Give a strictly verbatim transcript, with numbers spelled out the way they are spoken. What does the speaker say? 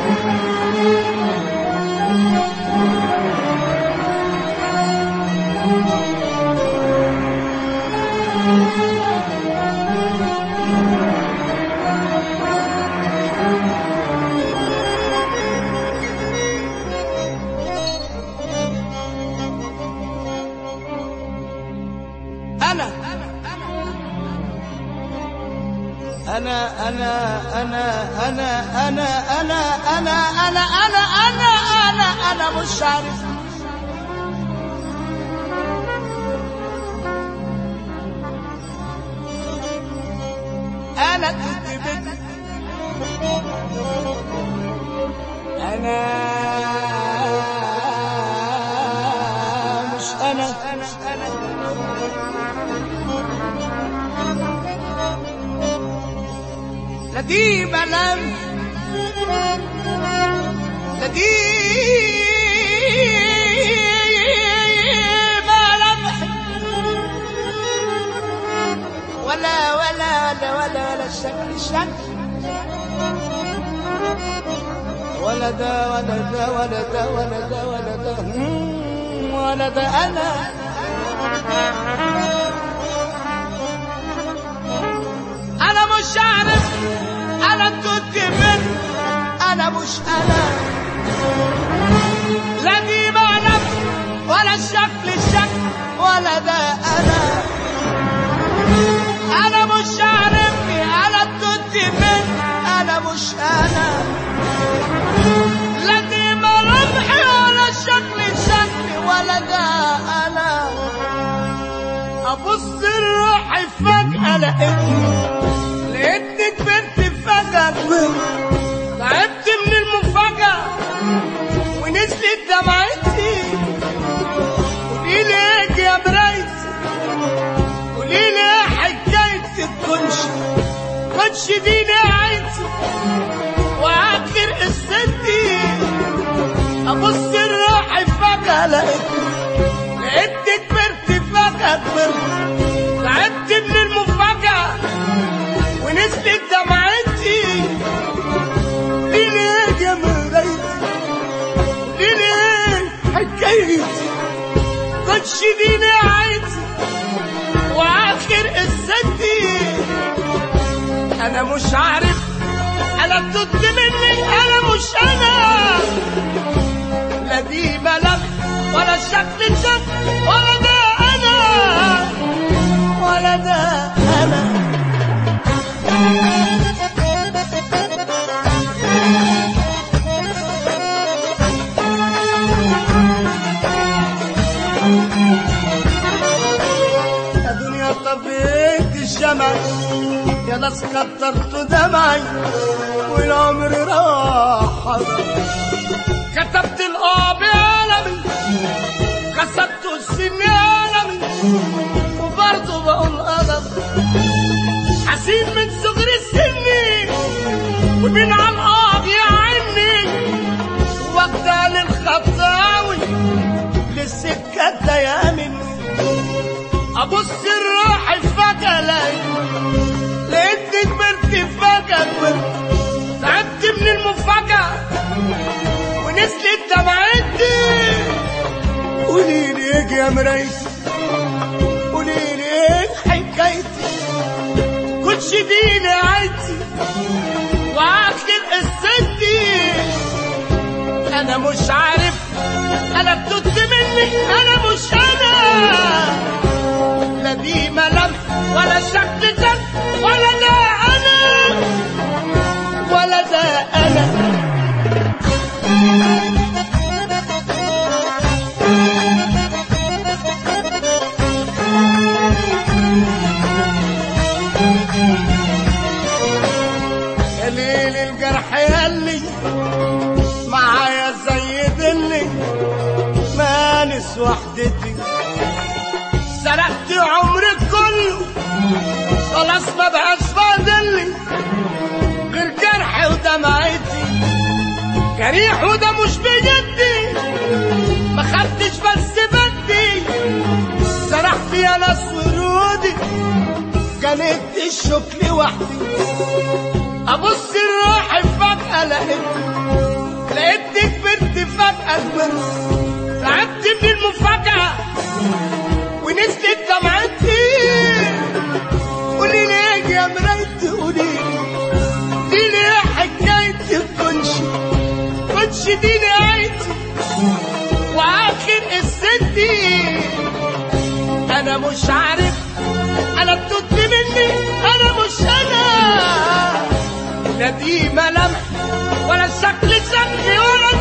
أنا أنا أنا أنا أنا أنا أنا أنا أنا أنا أنا أنا مش عارف أنا كنت بدي أنا مش أنا لا دي ملام لا دي ملامح ولا ولا ولا ولا ولا الشكل الشكل ولا ده ولا ده ولا ده ولا ده ولا ده ولا ده أنا أنا مش عارف أنا كنت من أنا مش أنا لا دي معنى ولا الشكل الشكل ولا ده أنا أنا مش عارفني أنا كنت من أنا مش أنا لا دي ملامحي ولا الشكل الشكل ولا ده أنا أبص لروحي فجأة لقيتني لقيتني كبرت فجأة تعبت من المفاجأة ونزلت دمعتي قوليلي ايه يا مرايتي قوليلي ايه حكايتي تكونش كونش دي نهايتي واخر قصتي ابص لروحي فجأة لقيتني لقيتني كبرت فجأة كبرت تعبت من المفاجأة ونزلت دمعتي ليه ليه يا مرايتي ليه ليه حكايتي كنتش دي نهايتي واخر قصتي انا مش عارف انا كنت مني انا مش انا لا دي ملامح ولا الشكل الشكل ولا ده انا ولا ده انا يا دنيا طفيت الشمع يا ناس كترت دمعي والعمر راح كتبت الآب عالمي كسبت السن عالمي وبرضه بقول أدب حسين من صغر السن ومن على الآب يعني وقتها للخطاوي للسكة ديامن أبص الروحي فجأة لقيتني كبرت فجأة كبرت تعبت من المفاجأة ونزلت دمعتي قوليلي ايه يا مرايتي قوليلي ايه حكايتي كنتش دي نهايتي واخر قصتي انا مش عارف انا كنت مني انا مش انا لا دي ملامح ولا شكل شكل ولا ده انا ولا ده انا يا ليل الجرح ياللي معايا زي دلي مانس وحدتي سرقت عمري كله خلاص ما بقاش فاضلي غير جرحي ودمعتي جريح وده مش بجدي ما خدتش بس بدي سرحت يا ناس ورودي كانت الشوك لوحدي ابص لروحي فجأة لقيتني أكبر. تعبت من المفاجأة ونزلت دمعتي. قولي ليه يا مرايتي، قولي دي ليه حكايتي الكنش كنش دي نهايتي وآخر قصتي. أنا مش عارف أنا بتوت مني، أنا مش أنا، لا دي ملامح ولا الشكل شكلي ولا